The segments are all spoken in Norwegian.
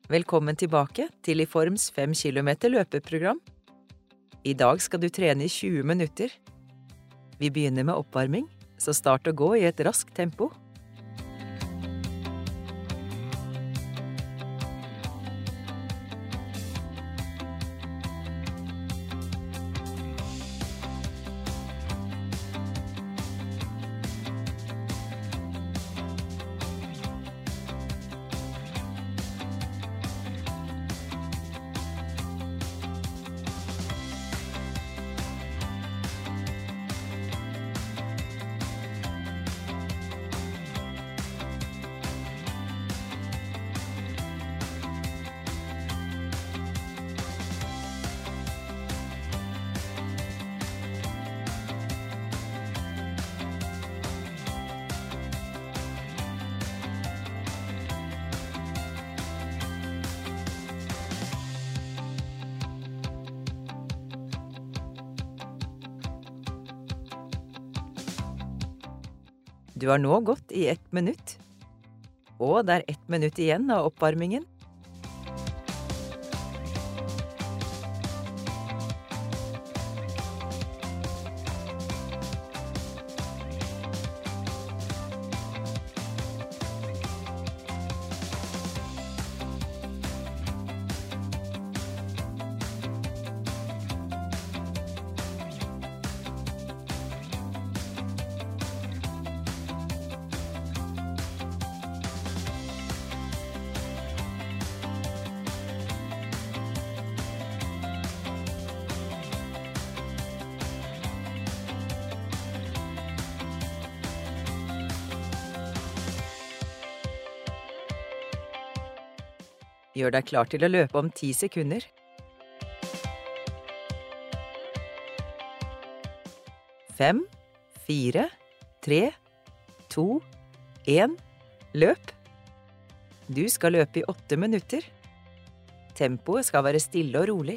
Velkommen tilbake til IFORMs 5 kilometer løpeprogram. I dag skal du trene i 20 minutter. Vi begynner med oppvarming, så start å gå i et raskt tempo. Du har nå gått i 1 minutt, og det er 1 minutt igjen av oppvarmingen. Gjør deg klar til å løpe om 10 sekunder. 5, 4, 3, 2, 1, løp! Du skal løpe i 8 minutter. Tempoet skal være stille og rolig.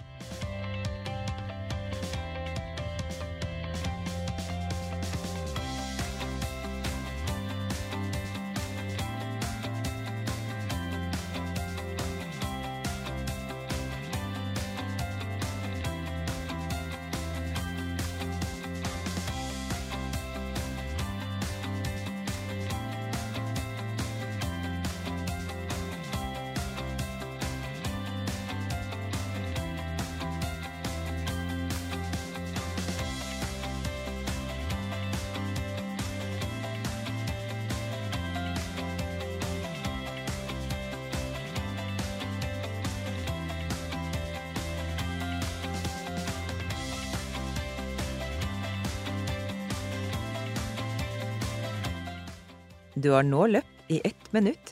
Du har nå løpt i 1 minutt.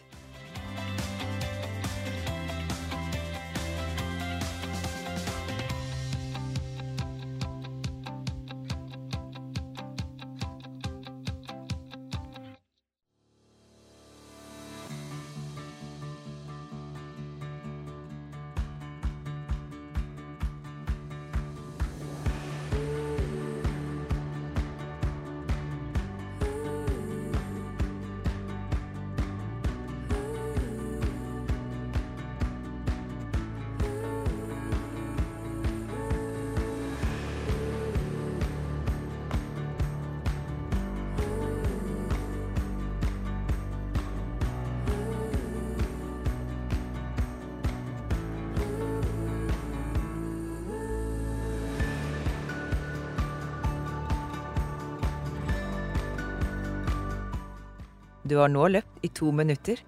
Du har nå løpt i 2 minutter.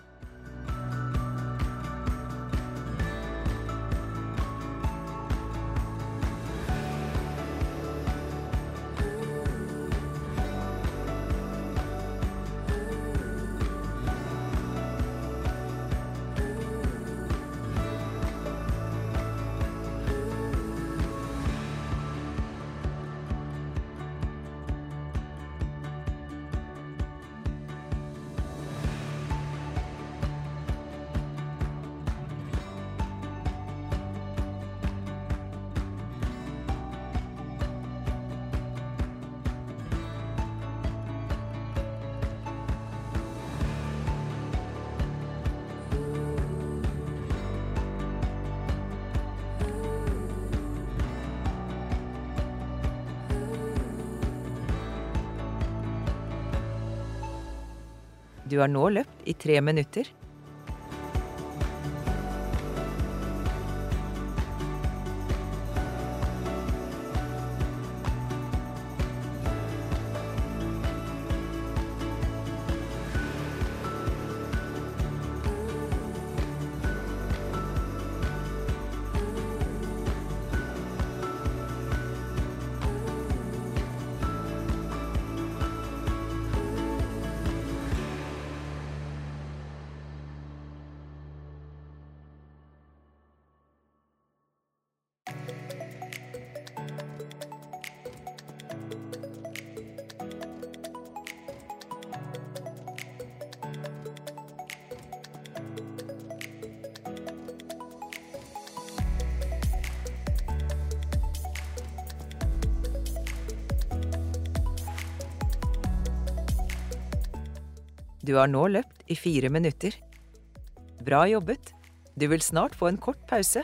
Du har nå løpt i 3 minutter. Du har nå løpt i 4 minutter. Bra jobbet. Du vil snart få en kort pause.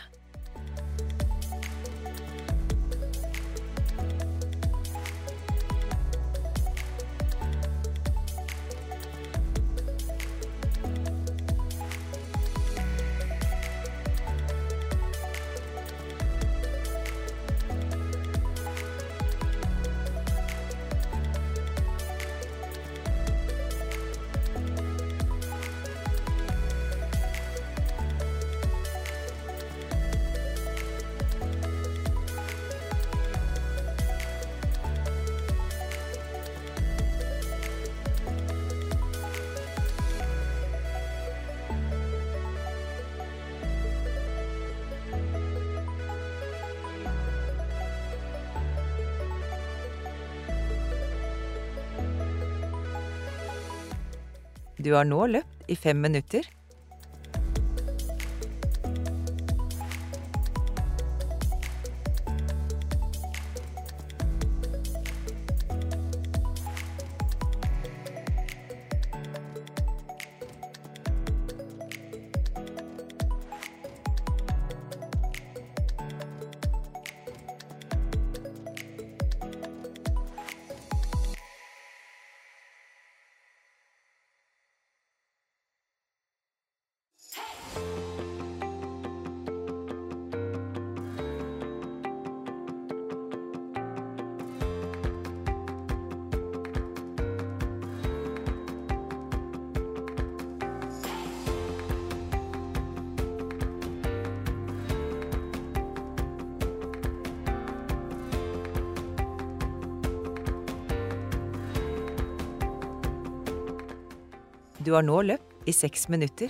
Du har nå løpt i 5 minutter. Du har nå løpt i 6 minutter.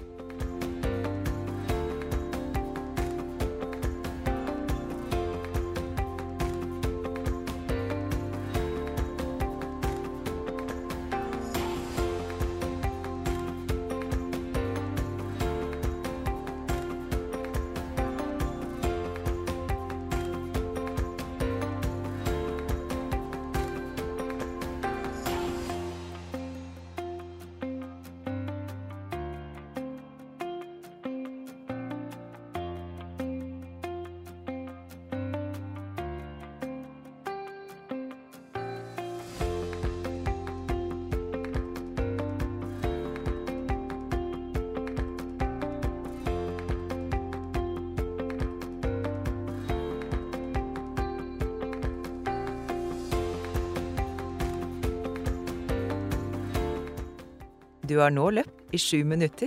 Du har nå løpt i 7 minutter.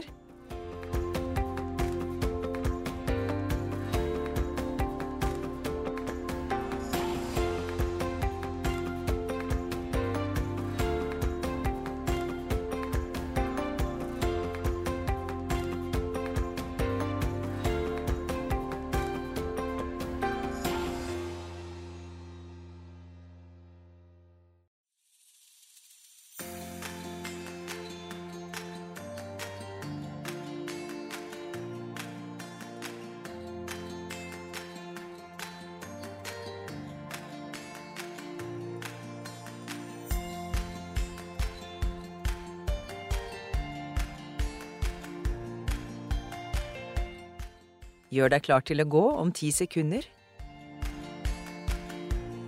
Gjør deg klar til å gå om 10 sekunder.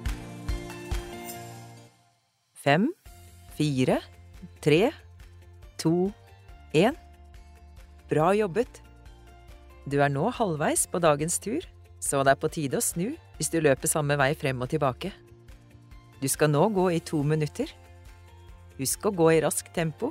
5, 4, 3, 2, 1. Bra jobbet! Du er nå halvveis på dagens tur, så det er på tide å snu hvis du løper samme vei frem og tilbake. Du skal nå gå i 2 minutter. Husk å gå i raskt tempo.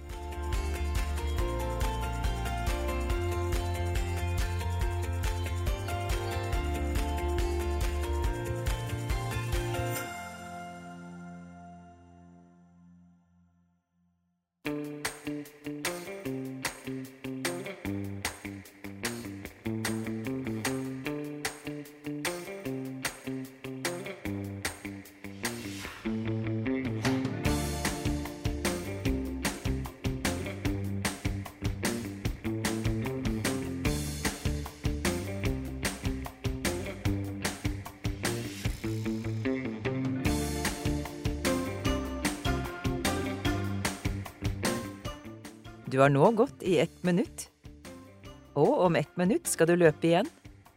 Du har nå gått i 1 minutt, og om 1 minutt skal du løpe igjen.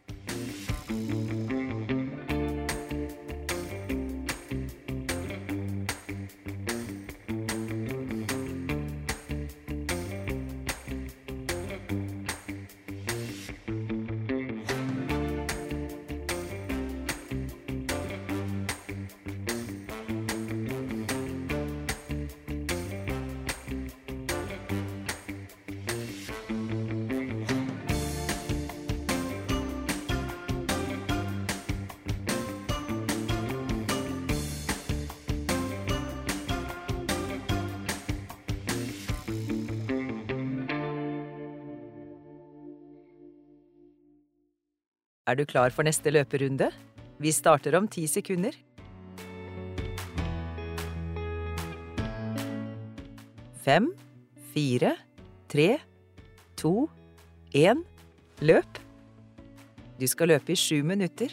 Er du klar for neste løperunde? Vi starter om 10 sekunder. 5, 4, 3, 2, 1. Løp! Du skal løpe i 7 minutter.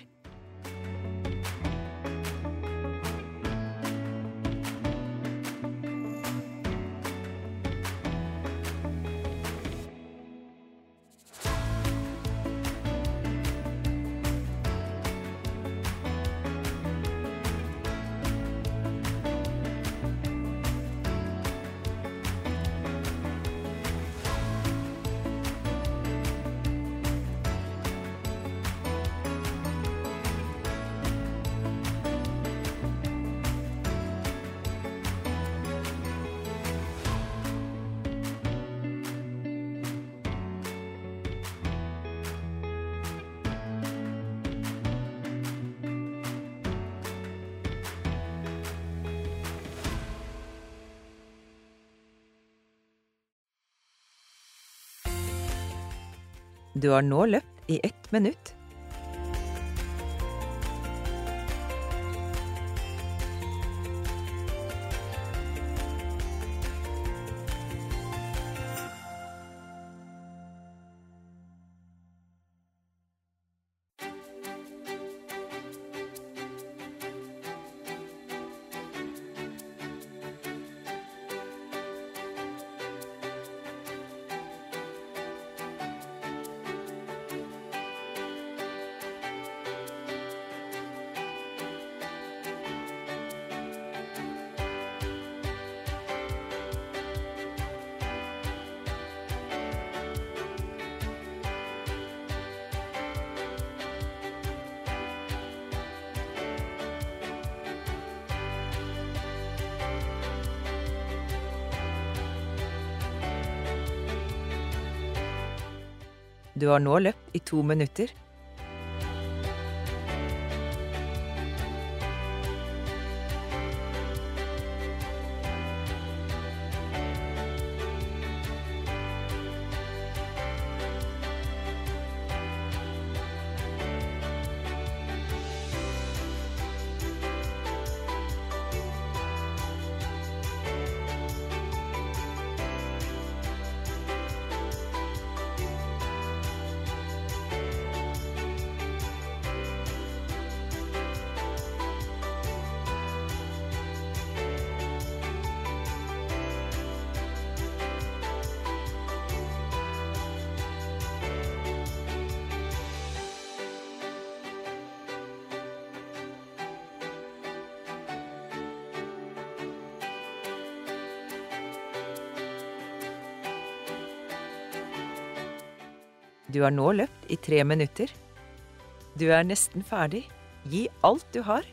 Du har nå løpt i 1 minutt. Du har nå løpt i 2 minutter. Du har nå løpt i 3 minutter. Du er nesten ferdig. Gi alt du har.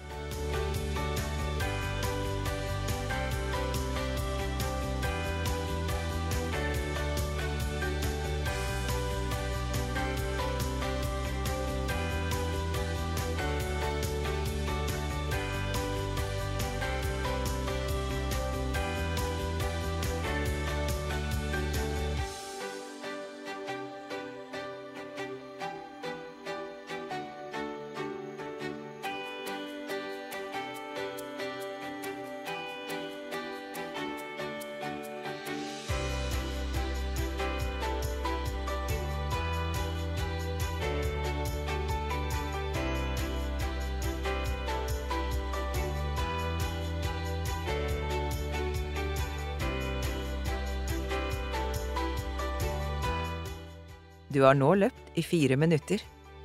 Du har nå løpt i 4 minutter.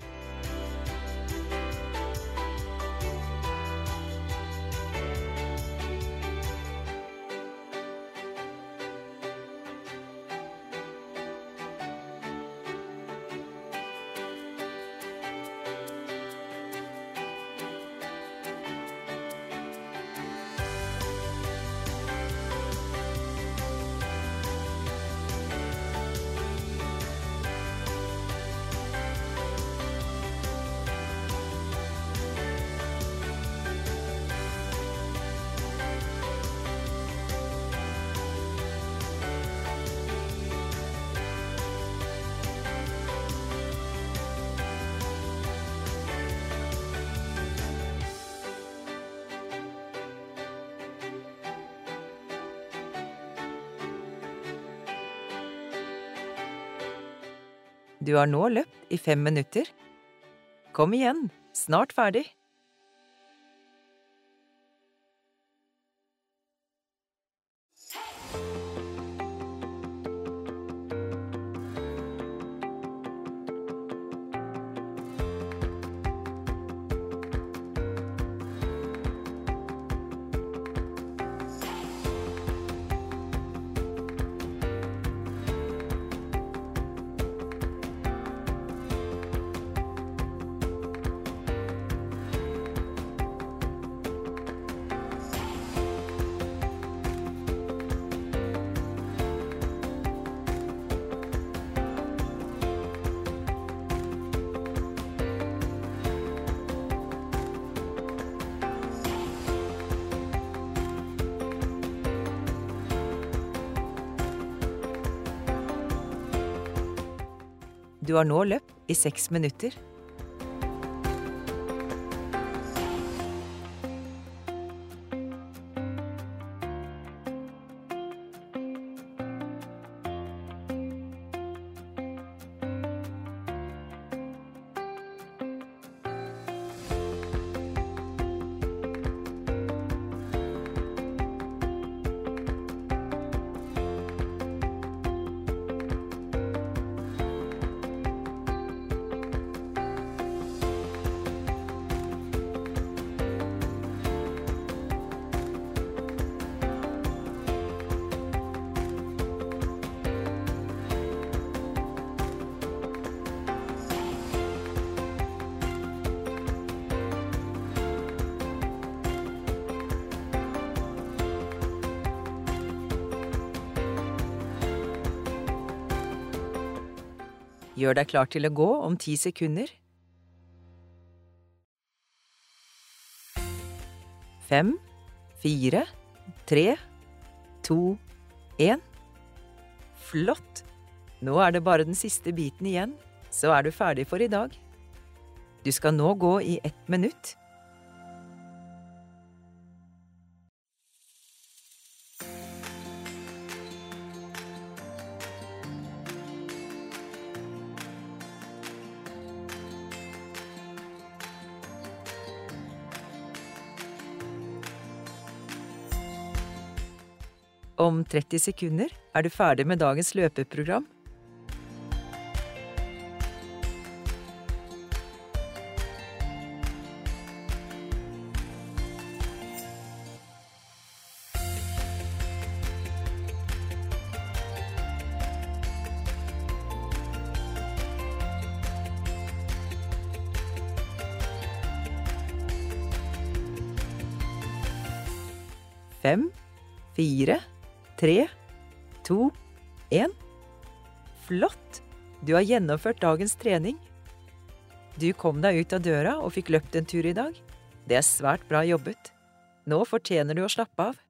Du har nå løpt i 5 minutter. Kom igjen, snart ferdig. Du har nå løpt i 6 minutter. Gjør deg klar til å gå om 10 sekunder. 5, 4, 3, 2, 1. Flott! Nå er det bare den siste biten igjen, så er du ferdig for i dag. Du skal nå gå i 1 minutt. Om 30 sekunder er du ferdig med dagens løpeprogram. 5, 4, 3, 2, 1. Flott! Du har gjennomført dagens trening. Du kom deg ut av døra og fikk løpt en tur i dag. Det er svært bra jobbet. Nå fortjener du å slappe av.